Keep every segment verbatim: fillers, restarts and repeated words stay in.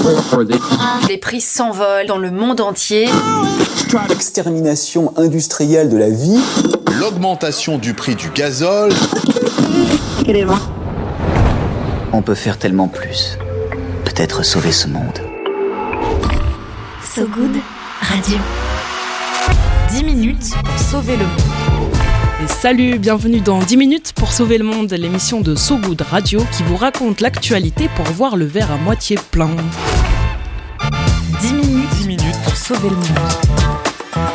Les prix s'envolent dans le monde entier. L'extermination industrielle de la vie. L'augmentation du prix du gazole. On peut faire tellement plus. Peut-être sauver ce monde. So Good Radio. dix minutes pour sauver le monde. Et salut, bienvenue dans dix minutes pour sauver le monde, l'émission de So Good Radio qui vous raconte l'actualité pour voir le verre à moitié plein. dix minutes, dix minutes pour sauver le monde.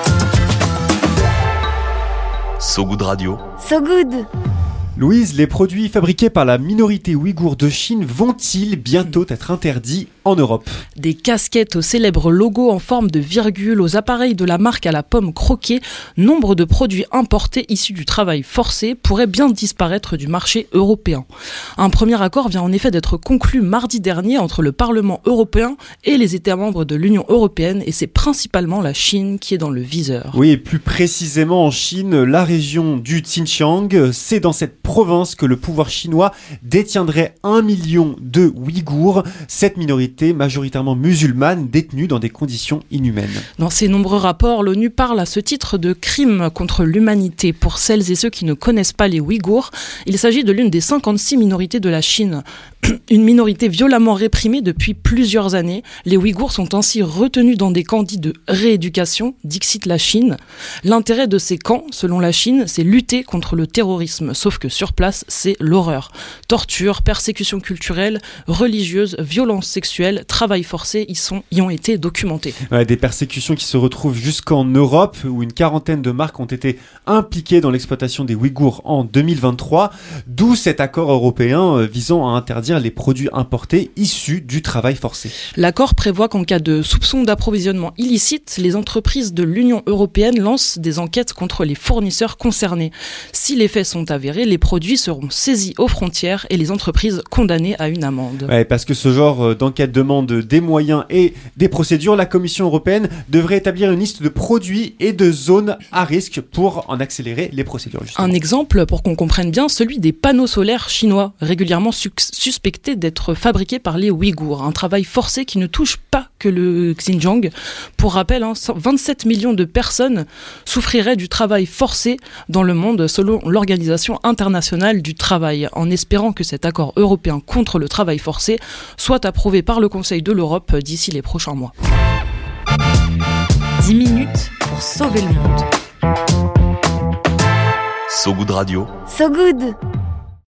So Good Radio. So Good. Louise, les produits fabriqués par la minorité ouïghour de Chine vont-ils bientôt être interdits en Europe ? Des casquettes au célèbre logo en forme de virgule, aux appareils de la marque à la pomme croquée, nombre de produits importés issus du travail forcé pourraient bien disparaître du marché européen. Un premier accord vient en effet d'être conclu mardi dernier entre le Parlement européen et les États membres de l'Union européenne, et c'est principalement la Chine qui est dans le viseur. Oui, et plus précisément en Chine, la région du Xinjiang, c'est dans cette province que le pouvoir chinois détiendrait un million de Ouïghours, cette minorité majoritairement musulmane détenue dans des conditions inhumaines. Dans ses nombreux rapports, l'ONU parle à ce titre de crimes contre l'humanité. Pour celles et ceux qui ne connaissent pas les Ouïghours, il s'agit de l'une des cinquante-six minorités de la Chine. Une minorité violemment réprimée depuis plusieurs années. Les Ouïghours sont ainsi retenus dans des camps dits de rééducation, dixit la Chine. L'intérêt de ces camps, selon la Chine, c'est lutter contre le terrorisme. Sauf que sur place, c'est l'horreur. Torture, persécution culturelle, religieuse, violence sexuelle, travail forcé y, sont, y ont été documentés. Ouais, des persécutions qui se retrouvent jusqu'en Europe, où une quarantaine de marques ont été impliquées dans l'exploitation des Ouïghours en deux mille vingt-trois, d'où cet accord européen visant à interdire les produits importés issus du travail forcé. L'accord prévoit qu'en cas de soupçon d'approvisionnement illicite, les entreprises de l'Union européenne lancent des enquêtes contre les fournisseurs concernés. Si les faits sont avérés, les produits seront saisis aux frontières et les entreprises condamnées à une amende. Ouais, parce que ce genre d'enquête demande des moyens et des procédures, la Commission européenne devrait établir une liste de produits et de zones à risque pour en accélérer les procédures. Justement. Un exemple, pour qu'on comprenne bien, celui des panneaux solaires chinois, régulièrement su- suspectés d'être fabriqués par les Ouïghours. Un travail forcé qui ne touche pas que le Xinjiang. Pour rappel, hein, vingt-sept millions de personnes souffriraient du travail forcé dans le monde selon l'Organisation internationale du travail, en espérant que cet accord européen contre le travail forcé soit approuvé par le Conseil de l'Europe d'ici les prochains mois. dix minutes pour sauver le monde. So Good Radio. So Good.